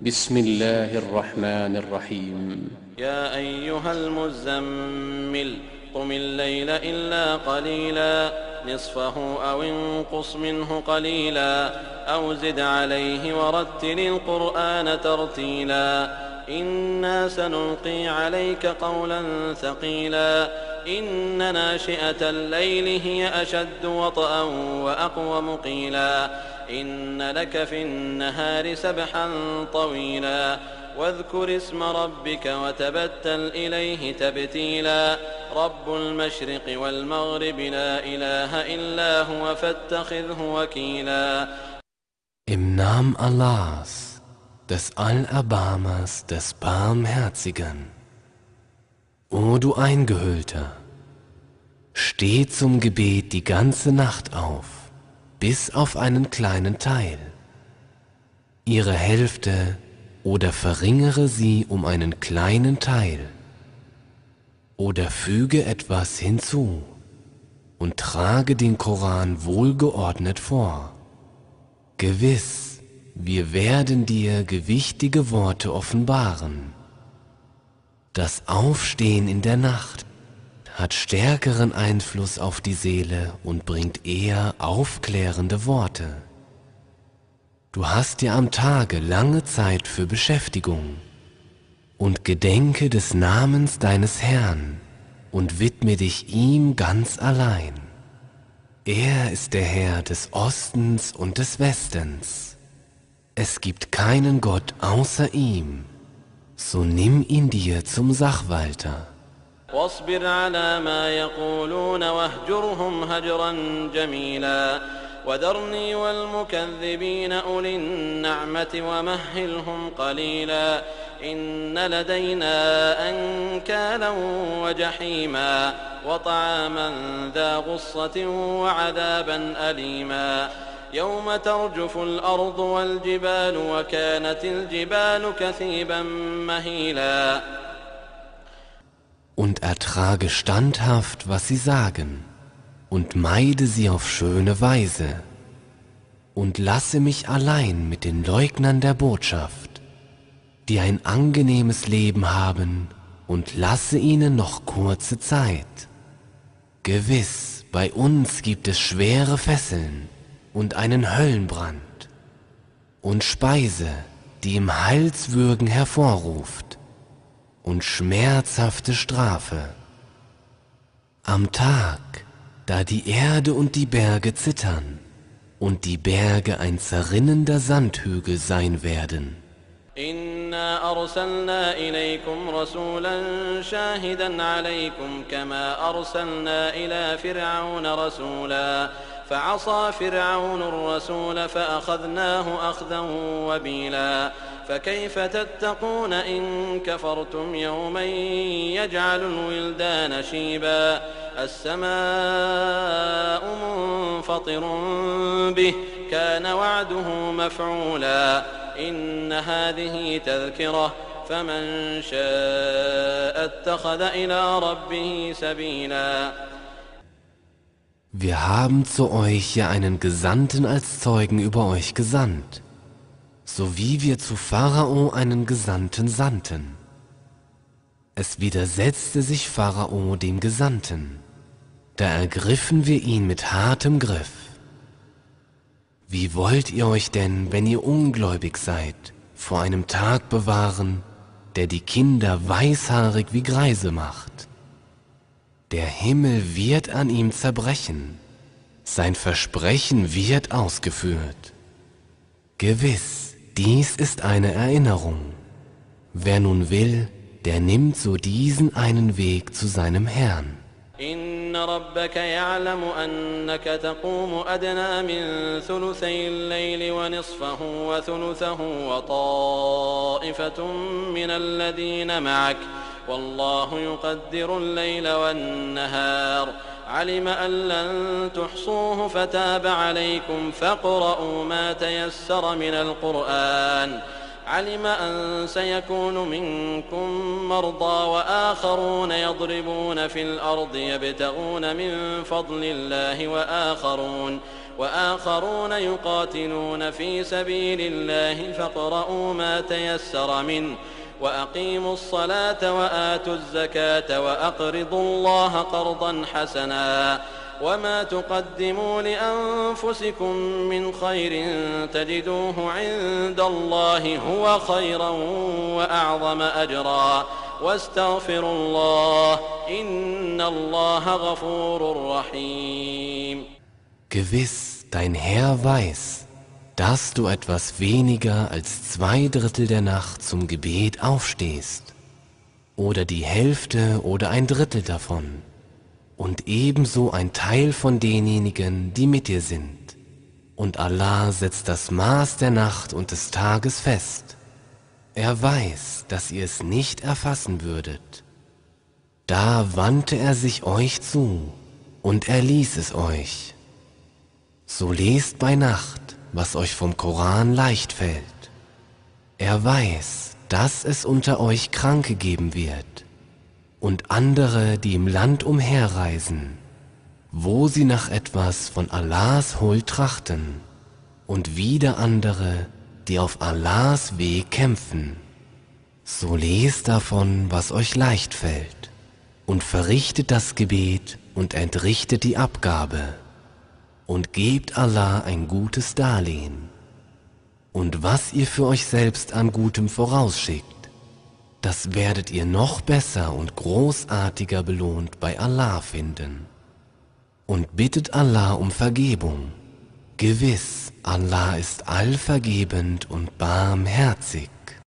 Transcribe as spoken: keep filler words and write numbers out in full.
بسم الله الرحمن الرحيم يا أيها المزمل قم الليل إلا قليلا نصفه أو انقص منه قليلا أو زد عليه ورتل القرآن ترتيلا إنا سنلقي عليك قولا ثقيلا إن ناشئة الليل هي أشد وطئا وأقوم قيلا إن لك في النهار سبحا طويلا واذكر اسم ربك وتبتل إليه تبتيلا رب المشرق والمغرب لا إله إلا هو فاتخذه وكيلا. Im Namen Allahs, des Allerbarmers, des Barmherzigen. O du Eingehüllter, steh zum Gebet die ganze Nacht auf, bis auf einen kleinen Teil. Ihre Hälfte oder verringere sie um einen kleinen Teil. Oder füge etwas hinzu und trage den Koran wohlgeordnet vor. Gewiss, wir werden dir gewichtige Worte offenbaren. Das Aufstehen in der Nacht hat stärkeren Einfluss auf die Seele und bringt eher aufklärende Worte. Du hast dir am Tage lange Zeit für Beschäftigung und gedenke des Namens deines Herrn und widme dich ihm ganz allein. Er ist der Herr des Ostens und des Westens. Es gibt keinen Gott außer ihm, so nimm ihn dir zum Sachwalter. واصبر على ما يقولون واهجرهم هجرا جميلا وذرني والمكذبين أولي النعمة ومهلهم قليلا إن لدينا أنكالا وجحيما وطعاما ذا غصة وعذابا أليما يوم ترجف الأرض والجبال وكانت الجبال كثيبا مهيلا. Und ertrage standhaft, was sie sagen, und meide sie auf schöne Weise, und lasse mich allein mit den Leugnern der Botschaft, die ein angenehmes Leben haben, und lasse ihnen noch kurze Zeit. Gewiss, bei uns gibt es schwere Fesseln und einen Höllenbrand, und Speise, die im Halswürgen hervorruft, und schmerzhafte Strafe. Am Tag, da die Erde und die Berge zittern und die Berge ein zerrinnender Sandhügel sein werden. إنا أرسلنا إليكم رسولا شاهدا عليكم كما أرسلنا إلى فرعون رسولا فعصى فرعون الرسول فأخذناه أخذا وبيلا فكيف تتقون إن كفرتم يوما يجعل الولدان شيبا السماء منفطر به كان وعده مفعولا إن هذه تذكرة فمن شاء اتخذ إلى ربه سبيلا. Wir haben zu euch ja einen Gesandten als Zeugen über euch gesandt, so wie wir zu Pharao einen Gesandten sandten. Es widersetzte sich Pharao dem Gesandten, da ergriffen wir ihn mit hartem Griff. Wie wollt ihr euch denn, wenn ihr ungläubig seid, vor einem Tag bewahren, der die Kinder weißhaarig wie Greise macht? Der Himmel wird an ihm zerbrechen, sein Versprechen wird ausgeführt. Gewiss, dies ist eine Erinnerung. Wer nun will, der nimmt so diesen einen Weg zu seinem Herrn. إن ربك يعلم أنك تقوم أدنى من ثلثي الليل ونصفه وثلثه وطائفة من الذين معك والله يقدر الليل والنهار علم أن لن تحصوه فتاب عليكم فاقرؤوا ما تيسر من القرآن علم أن سيكون منكم مرضى وآخرون يضربون في الأرض يبتغون من فضل الله وآخرون وآخرون يقاتلون في سبيل الله فاقرؤوا ما تيسر منه وأقيموا الصلاة وآتوا الزكاة وأقرضوا الله قرضا حسنا وما تقدموا لأنفسكم من خير تجدوه عند الله هو خيرا وأعظم أجرا واستغفروا الله إن الله غفور رحيم. Gewiss, dein Herr weiß, dass du etwas weniger als zwei Drittel der Nacht zum Gebet aufstehst, oder die Hälfte oder ein Drittel davon, und ebenso ein Teil von denjenigen, die mit dir sind. Und Allah setzt das Maß der Nacht und des Tages fest. Er weiß, dass ihr es nicht erfassen würdet. Da wandte er sich euch zu, und er ließ es euch. So lest bei Nacht, was euch vom Koran leicht fällt. Er weiß, dass es unter euch Kranke geben wird und andere, die im Land umherreisen, wo sie nach etwas von Allahs Huld trachten, und wieder andere, die auf Allahs Weg kämpfen. So lest davon, was euch leicht fällt, und verrichtet das Gebet und entrichtet die Abgabe. Und gebt Allah ein gutes Darlehen. Und was ihr für euch selbst an Gutem vorausschickt, das werdet ihr noch besser und großartiger belohnt bei Allah finden. Und bittet Allah um Vergebung. Gewiss, Allah ist allvergebend und barmherzig.